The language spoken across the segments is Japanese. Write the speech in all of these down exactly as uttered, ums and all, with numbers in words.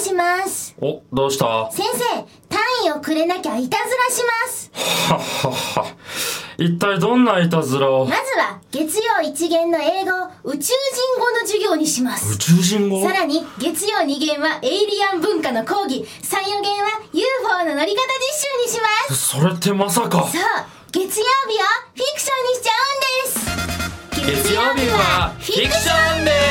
します。 お、どうした？ 先生、単位をくれなきゃいたずらします。 はっはっは。一体どんないたずらを？ まずは月曜一限の英語を宇宙人語の授業にします。 宇宙人語？ さらに月曜二限はエイリアン文化の講義、三四限は ユーフォー の乗り方実習にします。 それってまさか。 そう、月曜日をフィクションにしちゃうんです。 月曜日はフィクションです。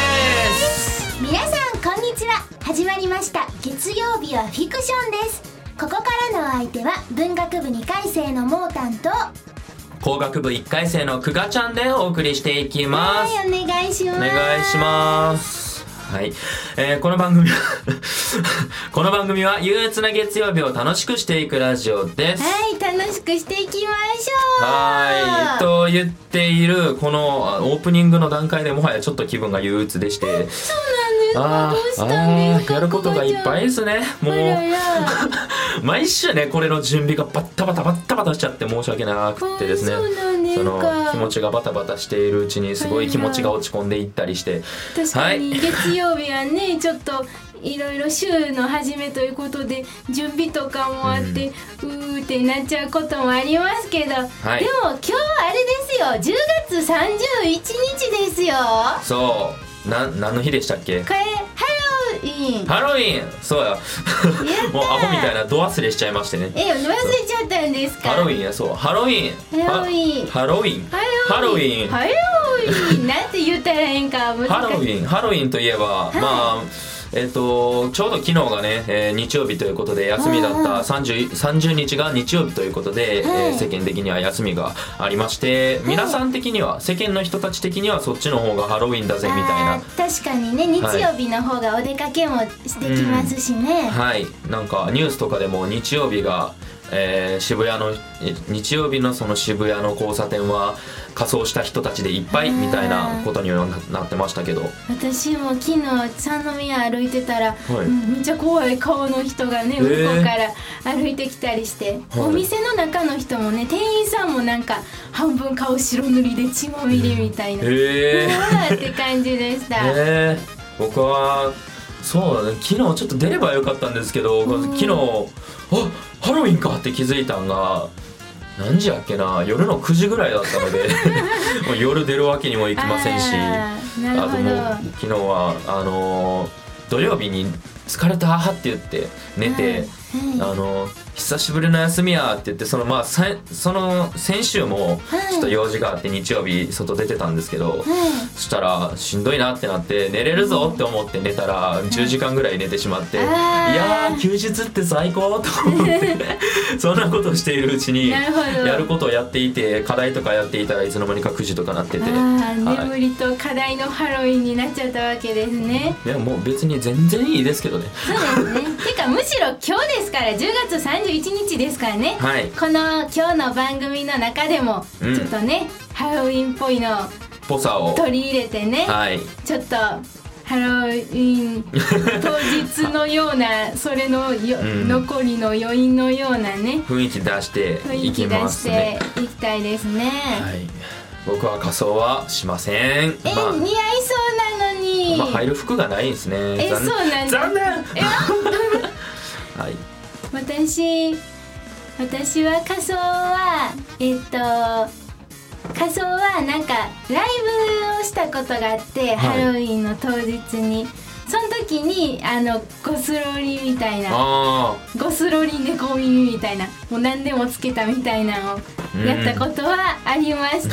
皆さんこんにちは。始まりました月曜日はフィクションです。ここからの相手は文学部にかい生のモータンと工学部いっかい生のくがちゃんでお送りしていきます。 はい、お願いします。 お願いします。はい、えー、この番組はこの番組は憂鬱な月曜日を楽しくしていくラジオです。 はい、楽しくしていきましょう。 はいと言っているこのオープニングの段階でもはやちょっと気分が憂鬱でして、 そうなんですか。どうしたんですか。 やることがいっぱいですね。もう毎週ねこれの準備がバッタバタバッタバタしちゃって申し訳なくてですね、 そうなんですか。 その気持ちがバタバタしているうちにすごい気持ちが落ち込んでいったりして、 確かに月曜日はねちょっといろいろ週の初めということで準備とかもあって、うん、うーってなっちゃうこともありますけど、はい、でも今日あれですよ、じゅうがつさんじゅういちにちですよ。 そうな何の日でしたっけ。 これハロウィン。 ハロウィン、そうやもうアホみたいなド忘れしちゃいましてね。 え、忘れちゃったんですか。 ハロウィンや、そうハロウィンハロウィンハロウィンハロウィンハロウィンなんて言ったらいいんか難しい。 ハロウィンハロウィンといえば、はい、まあえー、とちょうど昨日がね、えー、日曜日ということで休みだったさんじゅう、さんじゅうにちが日曜日ということで、はい、えー、世間的には休みがありまして、はい、皆さん的には世間の人たち的にはそっちの方がハロウィンだぜみたいな。 確かにね、日曜日の方がお出かけもできますしね、 うん、はい、なんかニュースとかでも日曜日がえー、渋谷の日曜日のその渋谷の交差点は仮装した人たちでいっぱいみたいなことには な, なってましたけど、 私も昨日三宮歩いてたら、 はい、 うん、めっちゃ怖い顔の人がね、えー、向こうから歩いてきたりして、はい、お店の中の人もね、店員さんもなんか半分顔白塗りで血まみれみたいな、えー、って感じでした。 えー、僕はそうだね、昨日ちょっと出ればよかったんですけど、昨日あハロウィンかって気づいたんが何時やっけな、夜のくじぐらいだったのでもう夜出るわけにもいきませんし、 あ, あともう昨日はあのー、土曜日に疲れたって言って寝て、はいはい、あのー、久しぶりの休みやって言って、そのまあさその先週もちょっと用事があって日曜日外出てたんですけど、はい、そしたらしんどいなってなって寝れるぞって思って寝たらじゅうじかんぐらい寝てしまって、はい、いやー休日って最高と思ってそんなことをしているうちにやることをやっていて、課題とかやっていたらいつの間にかくじとかなってて、あ、 はい、眠りと課題のハロウィンになっちゃったわけですね。 いやもう別に全然いいですけどね。 そうですねてかむしろ今日ですから、じゅうがつさんじゅういちにちですからね、はい、この今日の番組の中でもちょっとね、うん、ハロウィンっぽいのぽさを取り入れてね、はい、ちょっとハロウィン当日のようなそれのよ、うん、残りの余韻のようなね雰囲気出していきますね。 雰囲気出していきたいですね、 はい、僕は仮装はしません。 え、まあ、似合いそうなのに、 まあ、入る服がないんですね。 え、そうなんだ。 残念はい、 私私は仮装はえっと仮装はなんかライブをしたことがあって、はい、ハロウィンの当日にその時にあのゴスロリみたいな、ゴスロリ猫耳みたいな、もう何でもつけたみたいなのをやったことはありました。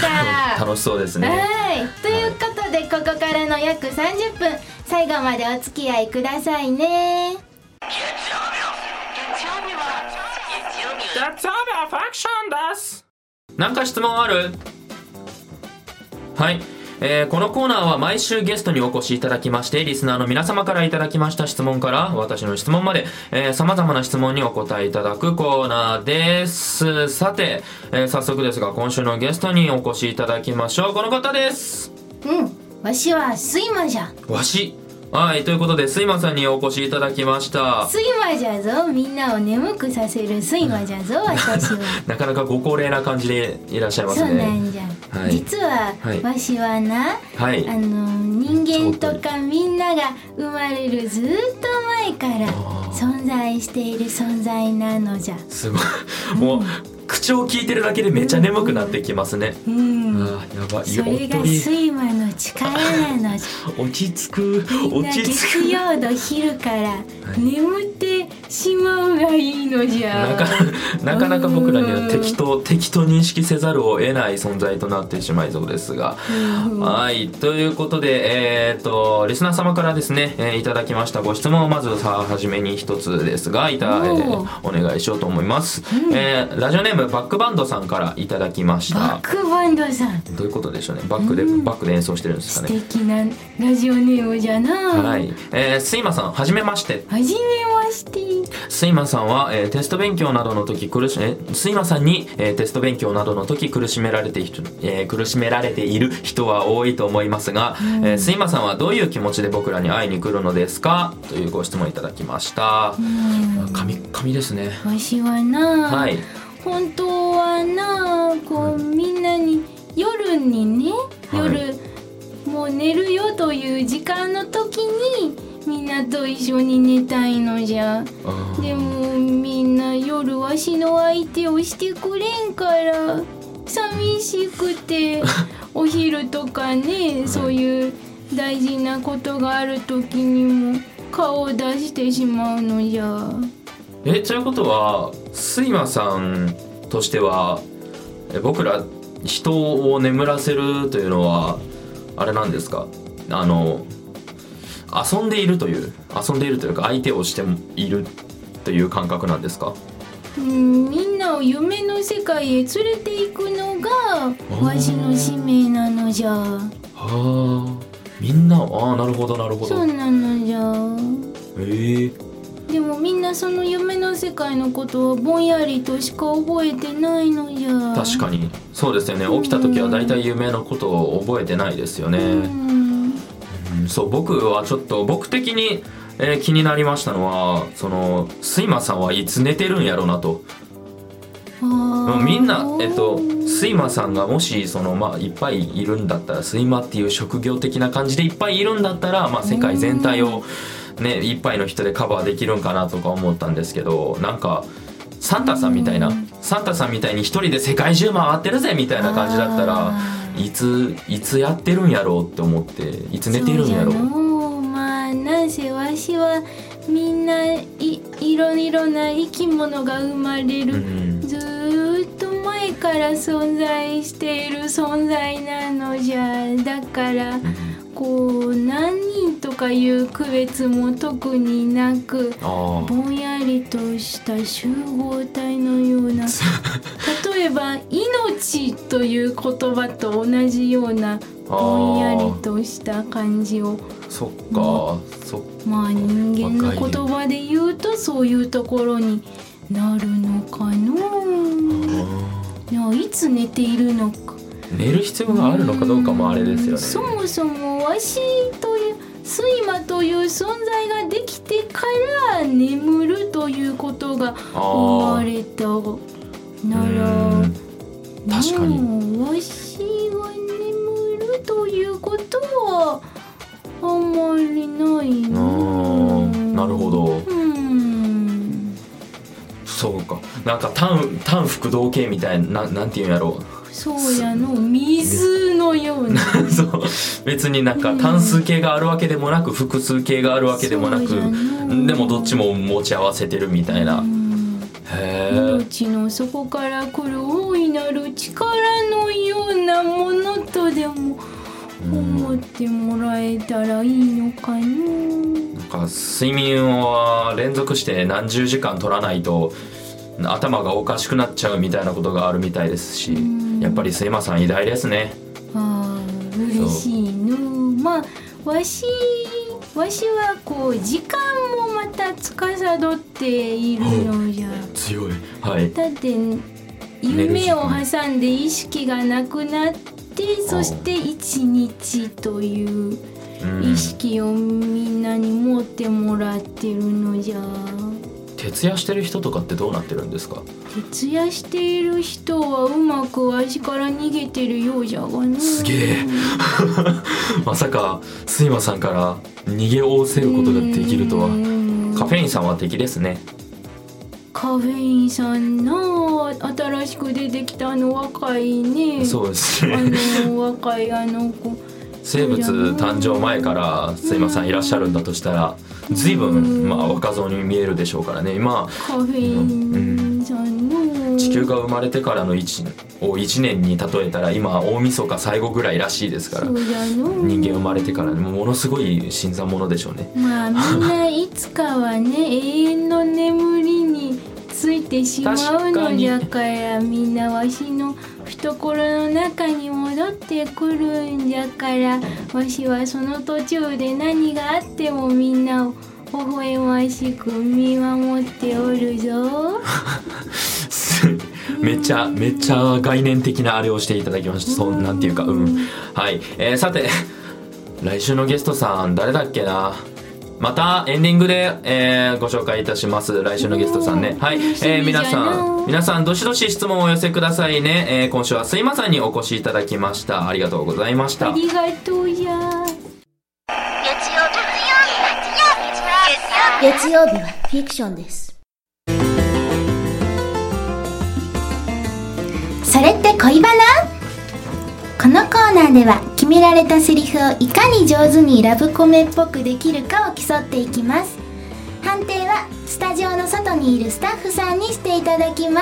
楽しそうですね。 はい、ということで、はい、ここからの約さんじゅっぷん最後までお付き合いくださいね。 月曜日はファクションです。なんか質問ある？はい、えー、このコーナーは毎週ゲストにお越しいただきまして、リスナーの皆様からいただきました質問から私の質問まで、えー、様々な質問にお答えいただくコーナーです。さて、えー、早速ですが今週のゲストにお越しいただきましょう。この方です。 うん、わしは睡魔じゃ。 わし、はい、ということで睡魔さんにお越しいただきました。 睡魔じゃぞ、みんなを眠くさせる睡魔じゃぞ私はなかなかご高齢な感じでいらっしゃいますね。 そうなんじゃ、はい、実は、はい、わしはな、はい、あの人間とかみんなが生まれるずっと前から存在している存在なのじゃ。 すごいもう、うん、口を聞いてるだけでめっちゃ眠くなってきますね、うん、あやばい。 それが睡魔の力なのじゃ。 落ち着く落ち着く。 月曜の昼から眠ってしまうがいいのじゃ。 なかなかなか僕らには敵と敵と認識せざるを得ない存在となってしまいそうですが、はいということで、えー、とリスナー様からですね、えー、いただきましたご質問をまずさあ初めに一つですがいた、えー、お願いしようと思います、うんえー、ラジオネームバックバンドさんからいただきました。 バックバンドさんどういうことでしょうね。バックで、うん、バックで演奏してるんですかね。 素敵なラジオネームじゃな。 はい、えー、スイマさんはじめまして。 はじめまして。 スイマさんは、えー、テスト勉強などの時苦し、えー、スイマさんに、えー、テスト勉強などの時苦しめられている、えー、苦しめられている人は多いと思いますが、うんえー、スイマさんはどういう気持ちで僕らに会いに来るのですかというご質問いただきました。うん神神ですね。 わしはな、 はい、本当はなこうみんなに夜にね夜、はい、もう寝るよという時間の時にみんなと一緒に寝たいのじゃ。でもみんな夜わしの相手をしてくれんから寂しくてお昼とかねそういう大事なことがある時にも顔を出してしまうのじゃ。 えということはスイマさんとしてはえ僕ら人を眠らせるというのはあれなんですか。あの遊んでいるという遊んでいるというか相手をしているという感覚なんですか。 うんみんなを夢の世界へ連れて行くのがわしの使命なのじゃ。はあみんなああなるほどなるほど。 そうなのじゃ。 へえでもみんなその夢の世界のことはぼんやりとしか覚えてないのじゃ。 確かにそうですよね。起きた時はだいたい夢のことを覚えてないですよね。うんうんそう僕はちょっと僕的に、えー、気になりましたのはそのスイマさんはいつ寝てるんやろうなと。みんな、えっと、スイマさんがもしその、まあ、いっぱいいるんだったらスイマっていう職業的な感じでいっぱいいるんだったら、まあ、世界全体をね、いっぱいの人でカバーできるんかなとか思ったんですけどなんかサンタさんみたいなサンタさんみたいに一人で世界中回ってるぜみたいな感じだったらいついつやってるんやろうって思っていつ寝てるんやろう。 そうまあなんせわしはみんないいろいろな生き物が生まれる、うん、ずーっと前から存在している存在なのじゃ。だから、うんこう何人とかいう区別も特になくぼんやりとした集合体のような例えば命という言葉と同じようなぼんやりとした感じをそっか、そっかまあ人間の言葉で言うとそういうところになるのかな。いつ寝ているのか寝る必要があるのかどうかもあれですよね。 そもそもわしという睡魔という存在ができてから眠るということが生まれたなら確かにわしが眠るということはあんまりないな。 なるほど。うんそうかなんか単単複同形みたいな な, なんていうんやろうそうやの水のようなそう別になんか単数形があるわけでもなく、うん、複数形があるわけでもなくでもどっちも持ち合わせてるみたいな、うん、へー命の底から来る大いなる力のようなものとでも思ってもらえたらいいのかな、うん、 なんか睡眠は連続して何十時間取らないと頭がおかしくなっちゃうみたいなことがあるみたいですし、うん、やっぱり睡魔さん偉大ですね。 ああ嬉しいの。まあわしわしはこう時間もまた司っているのじゃ。 強い、はい、 だって夢を挟んで意識がなくなってそして一日という意識をみんなに持ってもらってるのじゃ。 って徹夜してる人とかってどうなってるんですか？ 徹夜している人はうまくわしから逃げてるようじゃがね。 すげえまさか睡魔さんから逃げおおせることができるとは。カフェインさんは敵ですね。 カフェインさんの新しく出てきたあの若いね。 そうですね。 あの若いあの子生物誕生前から睡魔さんいらっしゃるんだとしたら随分まあ若造に見えるでしょうからね。今カフェインさんの、うん、 地球が生まれてからの 1, をいちねんに例えたら今大晦日最後ぐらいらしいですから、人間生まれてからものすごい新参者でしょうね。 まあみんないつかはね永遠の眠りについてしまうのじゃからみんなわしの懐の中に戻ってくるんじゃからわしはその途中で何があってもみんなを微笑ましく見守っておるぞめっちゃめっちゃ概念的なあれをしていただきました。そうなんていうかうんはい、えー、さて来週のゲストさん誰だっけな。またエンディングで、えー、ご紹介いたします来週のゲストさんね。はい、えー、皆さん皆さんどしどし質問をお寄せくださいね。えー、今週は睡魔さんにお越しいただきました。ありがとうございました。 ありがとうじゃ。 月曜日はフィクションです。 それって恋バナ？このコーナーでは決められたセリフをいかに上手にラブコメっぽくできるかを競っていきます。判定はスタジオの外にいるスタッフさんにしていただきます。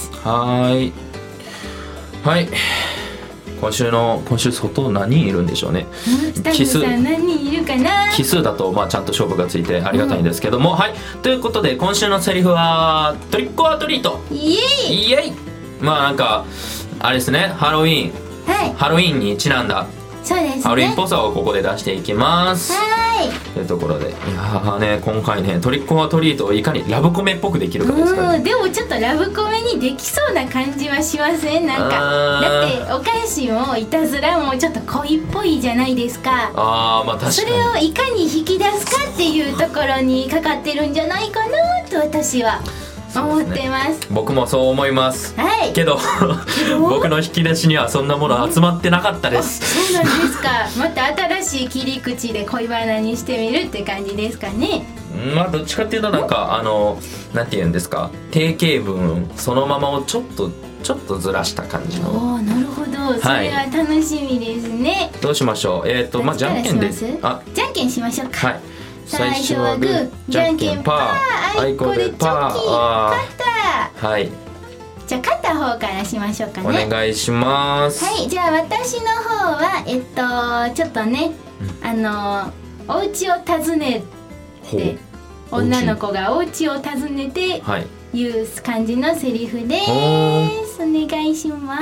はーいはい今週の今週外何人いるんでしょうね。 スタッフさん何人いるかな。 奇数だとまあちゃんと勝負がついてありがたいんですけども、うん、はいということで今週のセリフはトリックオアトリート。 イエイイエイ。まあなんかあれですねハロウィーン、 はい、 ハロウィーンにちなんだそうですね、 ハロウィーンっぽさをここで出していきます。 はいというところでいやーね今回ねトリックオアトリートをいかにラブコメっぽくできるかですからね。 うんでもちょっとラブコメにできそうな感じはしません？なんかだってお菓子もいたずらもちょっと恋っぽいじゃないですか。 あーまあ確かにそれをいかに引き出すかっていうところにかかってるんじゃないかなと私は思ってます。 僕もそう思います、 はい、 けど僕の引き出しにはそんなもの集まってなかったです。 そうなんですか。また新しい切り口で恋バナにしてみるって感じですかね。 まあどっちかっていうとなんかあのなんていうんですか定型文そのままをちょっとちょっとずらした感じの。 おーなるほどそれは楽しみですね、はい、 どうしましょう。えっ、ー、とまあじゃんけんであじゃんけんしましょうか。 はい最初はグーじゃんけんパーあいこでチョキ勝った。 はいじゃあ勝った方からしましょうかね。 お願いします。 はいじゃあ私の方はえっとちょっとね、うん、あのお家を訪ねて女の子がお家を訪ねていう感じのセリフです。お願いします。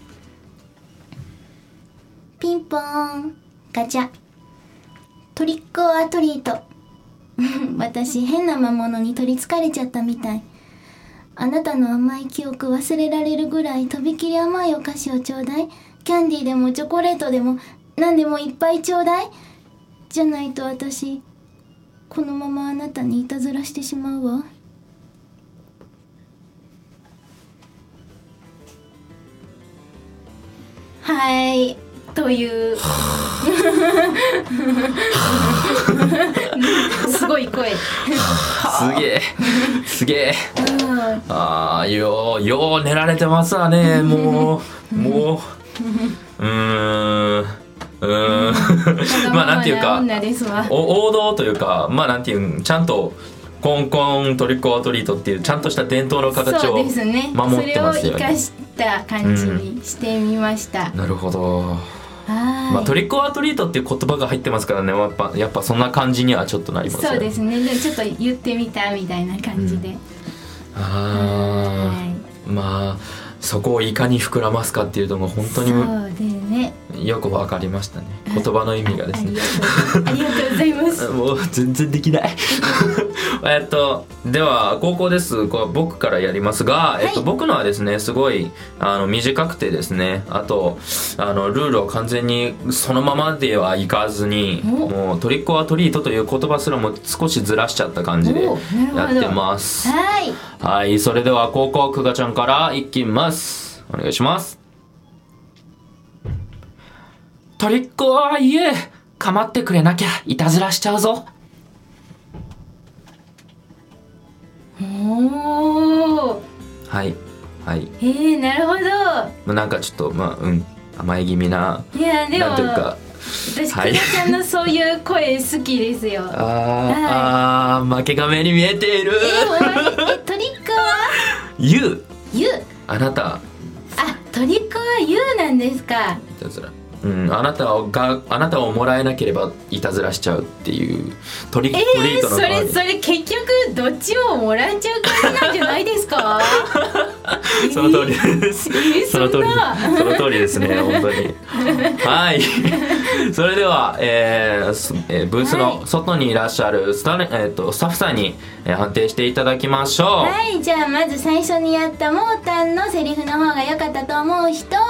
ピンポーンガチャトリックオアトリート私変な魔物に取りつかれちゃったみたい。あなたの甘い記憶忘れられるぐらいとびきり甘いお菓子をちょうだい。キャンディーでもチョコレートでも何でもいっぱいちょうだい。じゃないと私このままあなたにいたずらしてしまうわ。 はいというすごい声すげえすげえ、うん、ああようよう寝られてますわね。もうもううーんうーんまあなんていうかお王道というかまあなんていうちゃんとコンコントリックオアトリートっていうちゃんとした伝統の形を守ってますよね。 それを生かした感じにしてみました、 うん、なるほど。まあ、トリックオアトリートっていう言葉が入ってますからねやっぱ、やっぱそんな感じにはちょっとなりますよね。 そうですね。でちょっと言ってみたみたいな感じで、うん、 あまあそこをいかに膨らますかっていうのが本当にそうで、ね、 よく分かりましたね。言葉の意味がですねありがとうございますもう全然できないえっとでは高校です。これ僕からやりますが、えっと、 はい、 僕のはですねすごいあの短くてですね、あとあのルールを完全にそのままではいかずに、もうトリックオアトリートという言葉すらも少しずらしちゃった感じでやってます。 はい、 はい、それでは高校くがちゃんからいきます。お願いします。トリックオアイエー、かまってくれなきゃいたずらしちゃうぞ。 おー、 はいはい、 えー、なるほど。 なんかちょっとまあうん甘え気味な、 いやでもなんというか、 私くがはいちゃんのそういう声好きですよ。 あー、あー負けが目に見えている。 え終わり。えトリックはユウ、 ユあなたあトリックはユーなんですか。 いたずら、うん、あなたがあなたをもらえなければいたずらしちゃうっていうトリ,、 えー、 トリートのそれそれ結局どっちももらっちゃう感じなんじゃないですか。 その通りです、 えー、 その通りそんなその通りですね本当に。はいそれでは、えーすえーブースの外にいらっしゃるスタ,、えー、とスタッフさんに、えー判定していただきましょう。 はいじゃあまず最初にやったモータンのセリフの方が良かったと思う人。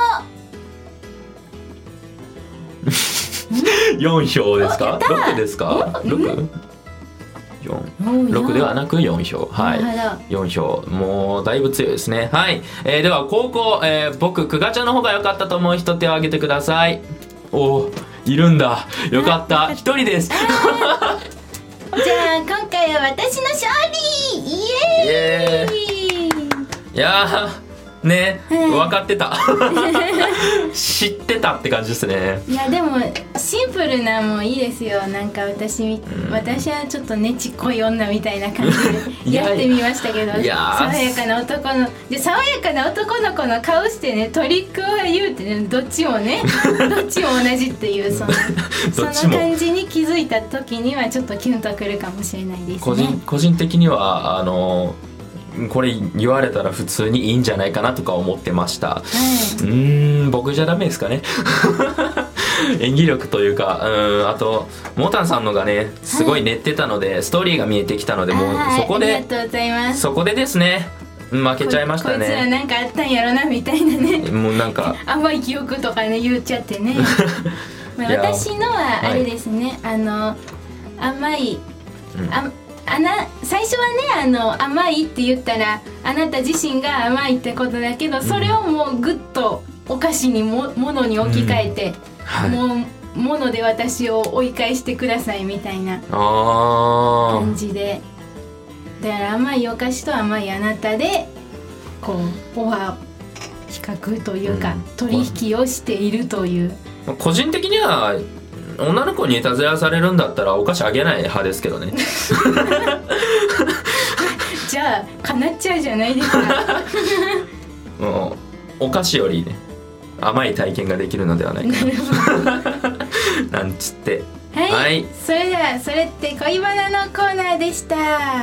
よん票ですか？ やったーろくですか？ろく？よん、ろくではなくよん票。はなるほい、よん票。もうだいぶ強いですね。はい、えーでは後攻、えー僕くがちゃんの方が良かったと思う人手を挙げてください。おー、いるんだ、よかったひとりです。 じゃあ今回は私の勝利。イエーイ。 いやーね、 はい分かってた知ってたって感じですね。 いやでもシンプルなもいいですよ。なんか私み、うん、私はちょっとねちっこい女みたいな感じでやってみましたけど、 いや爽やかな男ので爽やかな男の子の顔してねトリックを言うってね、どっちもねどっちも同じっていうそのその感じに気づいた時にはちょっとキュンとくるかもしれないですね。 個人個人的にはあのこれ言われたら普通にいいんじゃないかなとか思ってました。はい、うーん僕じゃダメですかね演技力というか、うんあとモータンさんのがねすごい練ってたので、はい、ストーリーが見えてきたので、もうそこで、 ありがとうございます。そこでですね負けちゃいましたね。 こいつらなんかあったんやろなみたいなねもうなんか甘い記憶とかね言っちゃってねまあ私のはあれですね、はい、あの甘い、うん、ああな最初はねあの甘いって言ったらあなた自身が甘いってことだけど、それをもうグッとお菓子にもものに置き換えて、うんはい、もうもので私を追い返してくださいみたいな感じで、だから甘いお菓子と甘いあなたでこうオファー比較というか、うん、取引をしているという。 個人的には女の子にいたずらされるんだったらお菓子あげない派ですけどねじゃあ叶っちゃうじゃないですかもうお菓子よりね甘い体験ができるのではないかななんつって、 はい、はい、それではそれって恋バナのコーナーでした。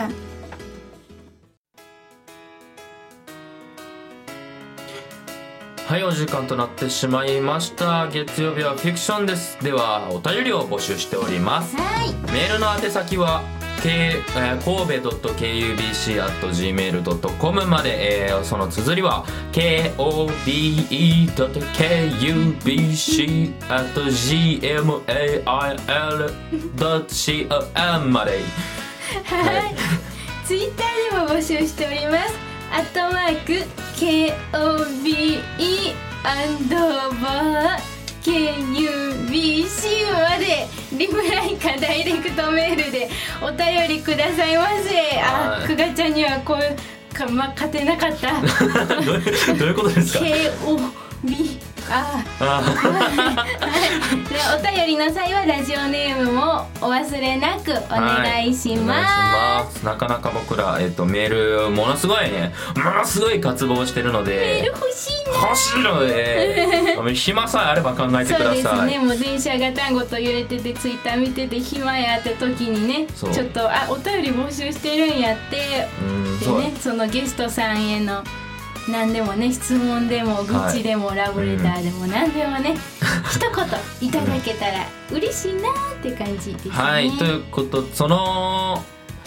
はい、お時間となってしまいました。月曜日はフィクションです。ではお便りを募集しております。 はい、 メールの宛先は K、えー、神戸 .ケーユービーシー アット ジーメール ドットコム まで、えー、その綴りは ケーオービーイー ドット ケーユービーシー アット ジーエムエーアイエル ドット シーオーエム まで。 はい、ツイッターでも募集しております。アットマーク ケーオービーイー アンドバー ケーユービーシー までリプライかダイレクトメールでお便りくださいませ。あ、くがちゃんにはこうか、ま、勝てなかったどういうどういうことですか？ ケーオービー ああでお便りの際はラジオネームもお忘れなくお願いします。 はい、お願いします。なかなか僕ら、えっと、メールものすごいねものすごい渇望してるので、 メール欲しいね欲しいので暇さえあれば考えてください。 そうですね、もう電車が単語と揺れててツイッター見てて暇やって時にねちょっとあお便り募集してるんやってうんでね、そのゲストさんへの何でもね質問でも愚痴でも、はい、ラブレターでも何でもね、うん、一言いただけたら嬉しいなって感じですね。 はい、ということその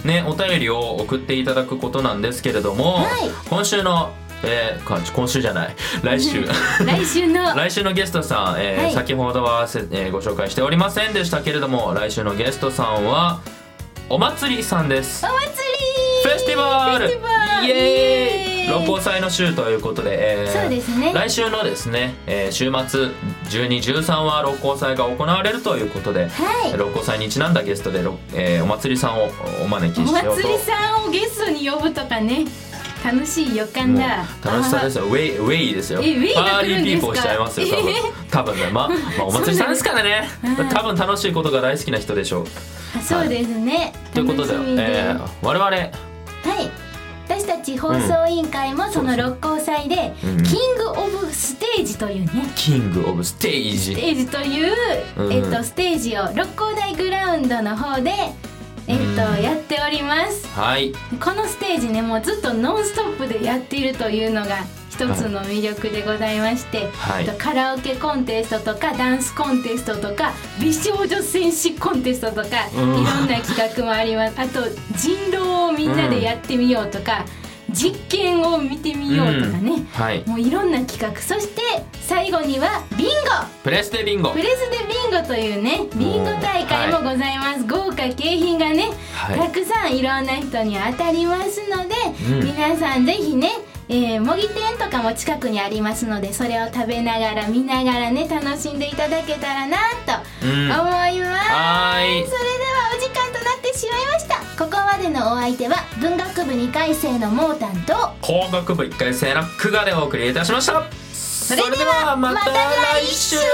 ねお便りを送っていただくことなんですけれども、 はい、 今週のえー、今週じゃない来週来週の来週のゲストさん、えーはい、 先ほどは、えー、ご紹介しておりませんでしたけれども、来週のゲストさんはお祭りさんです。 お祭りフェスティバルフェスティバルイエーイイエーイ六甲祭の週ということで、えーそうですね、 来週のですね、えー週末じゅうに、じゅうさんは六甲祭が行われるということで、 はい、 六甲祭にちなんだゲストで、えーお祭りさんをお招きおしようと。 祭りさんをゲストに呼ぶとかね、楽しい予感もうだ。 楽しさですよ。ウェイウェイですよ。 えウェイがパー来るんですかリーピーポーしちゃいますよ多分。多分ね、まあ、まあお祭りさんですからね。 うん多分楽しいことが大好きな人でしょう。 あそうですね、 ということで、 楽しみで、 えー我々 はい、私たち放送委員会もその六甲祭で、 うんキングオブステージというね、 キングオブステージ。 ステージという、 うんえっと、ステージを六甲台グラウンドの方で、えっとうんやっております。 はい。 このステージね、もうずっとノンストップでやっているというのが一つの魅力でございまして、 はいえっとカラオケコンテストとかダンスコンテストとか美少女戦士コンテストとか、 うんいろんな企画もあります。あと人狼をみんなでやってみようとか、実験を見てみようとかね、 うんはい。 もういろんな企画、そして最後にはビンゴ、 プレステビンゴプ。レスでビンゴというねビンゴ大会もございます。豪華景品がね、 はいたくさんいろんな人に当たりますので、 うん皆さんぜひね、えー、模擬店とかも近くにありますので、それを食べながら見ながらね楽しんでいただけたらなとうん思います。 はーいそれではお時間となってしまいました。ここまでのお相手は文学部にかい生のモータンと、 工学部いっかい生の久我でお送りいたしました。 それではまた来週。